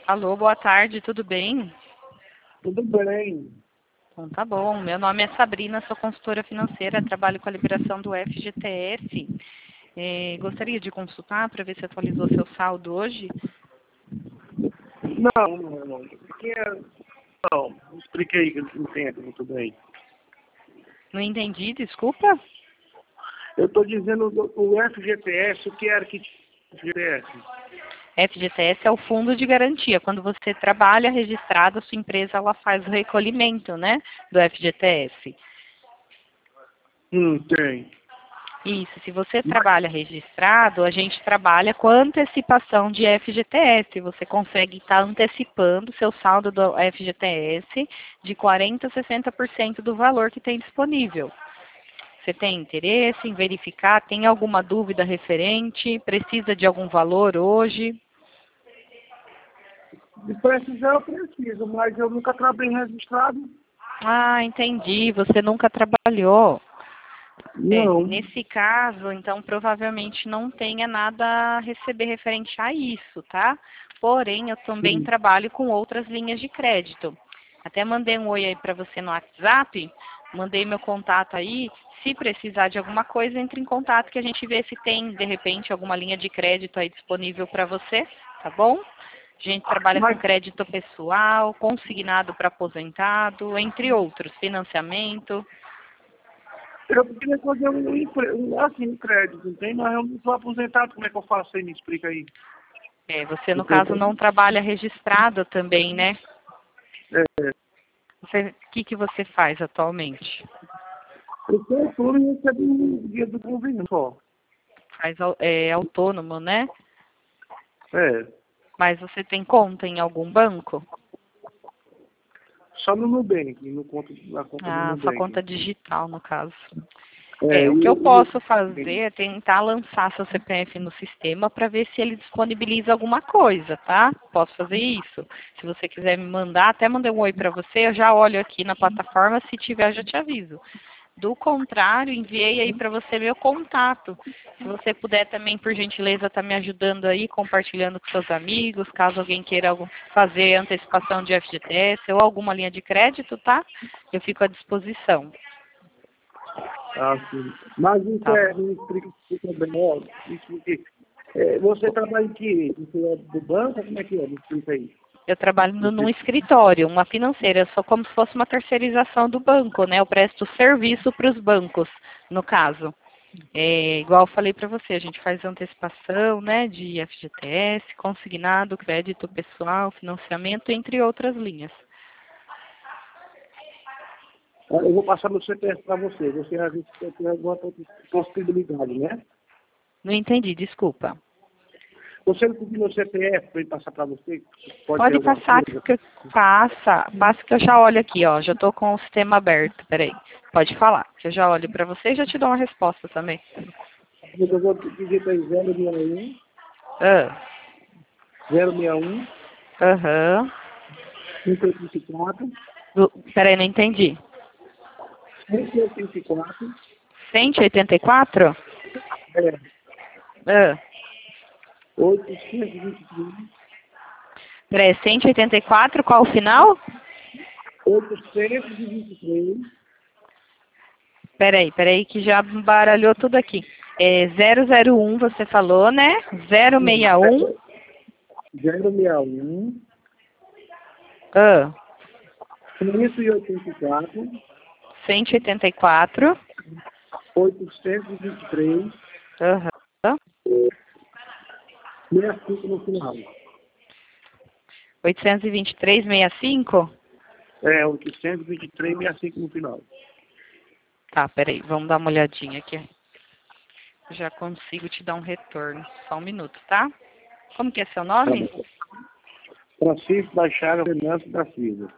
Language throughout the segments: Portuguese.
Alô, boa tarde, tudo bem? Tudo bem. Então tá bom. Meu nome é Sabrina, sou consultora financeira, trabalho com a liberação do FGTS. Gostaria de consultar para ver se atualizou seu saldo hoje. Não. Não, expliquei que eu não entendo muito bem. Não entendi, desculpa. Eu estou dizendo o FGTS, o que era que tinha FGTS? FGTS é o fundo de garantia. Quando você trabalha registrado, a sua empresa ela faz o recolhimento, né, do FGTS. Tem. Isso, se você trabalha registrado, a gente trabalha com antecipação de FGTS. Você consegue estar antecipando seu saldo do FGTS de 40% a 60% do valor que tem disponível. Você tem interesse em verificar? Tem alguma dúvida referente? Precisa de algum valor hoje? De precisar eu preciso, mas eu nunca trabalhei registrado. Ah, entendi. Você nunca trabalhou. Não. Nesse caso, então, provavelmente não tenha nada a receber referente a isso, tá? Porém, eu também trabalho com outras linhas de crédito. Até mandei um oi aí para você no WhatsApp, mandei meu contato aí. Se precisar de alguma coisa, entre em contato que a gente vê se tem, de repente, alguma linha de crédito aí disponível para você, tá bom? A gente trabalha com Mas crédito pessoal, consignado para aposentado, entre outros, financiamento. eu queria fazer um crédito, não tem? Mas eu não estou aposentado, como é que eu faço aí? Me explica aí. Você, no caso, não trabalha registrado também, né? É, O que você faz atualmente? eu sou autônomo e recebo um dia do governo só. Faz autônomo, né? É, Mas você tem conta em algum banco? só no Nubank, na conta do Ah, sua Nubank. conta digital, no caso. É, O que eu posso fazer é tentar lançar seu CPF no sistema para ver se ele disponibiliza alguma coisa, tá? Posso fazer isso. Se você quiser me mandar, até mandei um oi para você, eu já olho aqui na plataforma, se tiver eu já te aviso. Do contrário, enviei aí para você meu contato. Se você puder também, por gentileza, estar me ajudando aí, compartilhando com seus amigos, caso alguém queira fazer antecipação de FGTS ou alguma linha de crédito, tá? Eu fico à disposição. sim. Mas isso Tá bom. me explica bem, ó, me explique. Você trabalha em que? Você é do banco? Como é que é? Me explica aí. Eu trabalho num escritório, uma financeira, eu sou como se fosse uma terceirização do banco, né? Eu presto serviço para os bancos, no caso. Igual eu falei para você, a gente faz antecipação, né, de FGTS, consignado, crédito pessoal, financiamento, entre outras linhas. Eu vou passar meu CPF para você. Você às vezes tem alguma possibilidade, né? Não entendi, desculpa. Você não pediu meu CPF para ele passar para você? Pode ter Pode alguma passar coisa? que eu passa que eu já olho aqui, ó, já estou com o sistema aberto, peraí. Pode falar, que eu já olho para você e já te dou uma resposta também. Eu vou pedir para ele 061, Ah, 061, aham. 184, Peraí, não entendi. 184, 184? é, Ah, 823, peraí, 184, qual o final? 823, Peraí, que já baralhou tudo aqui. 001, você falou, né? 061, 061, ah, 184, 184, 823, aham, 65 no final. 823, 65? 823, 65 no final. Tá, peraí, vamos dar uma olhadinha aqui. Já consigo te dar um retorno. Só um minuto, tá? Como que é seu Tá nome? bom. Francisco da Chaga Venâncio da Silva.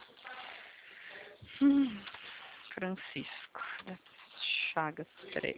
Francisco Chagas, peraí.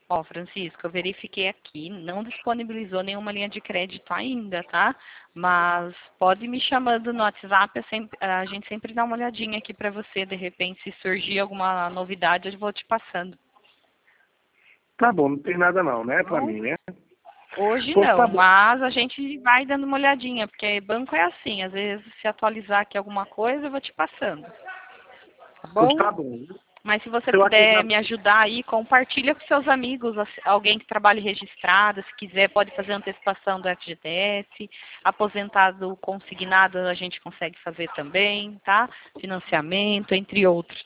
Ó, Francisco, eu verifiquei aqui, não disponibilizou nenhuma linha de crédito ainda, tá? Mas pode me chamando no WhatsApp, a gente sempre dá uma olhadinha aqui para você, de repente, se surgir alguma novidade, eu vou te passando. Tá bom, não tem nada não, né, pra Bom, mim, né? hoje Pois não, tá bom. mas a gente vai dando uma olhadinha, porque banco é assim, às vezes se atualizar aqui alguma coisa, eu vou te passando, tá Pois bom? tá bom. Mas se você Se eu puder acreditar, me ajudar aí, compartilha com seus amigos, alguém que trabalhe registrado, se quiser pode fazer antecipação do FGTS, aposentado consignado a gente consegue fazer também, tá? Financiamento, entre outros.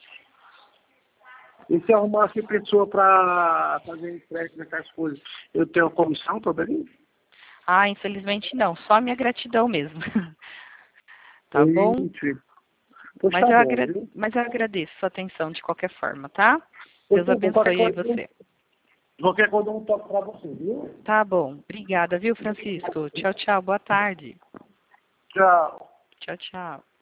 e se eu arrumasse pessoa pra fazer empréstimo nessas coisas, eu tenho comissão também? Ah, infelizmente não, só minha gratidão mesmo. Tá bom? Gente, pois tá bom, viu? Mas eu agradeço sua atenção de qualquer forma, tá? Pois Deus tá bom, qualquer abençoe aí coisa, você. qualquer coisa eu não toco pra você, viu? Tá bom. Obrigada, viu, Francisco? Tchau, tchau. Boa tarde. Tchau. Tchau, tchau.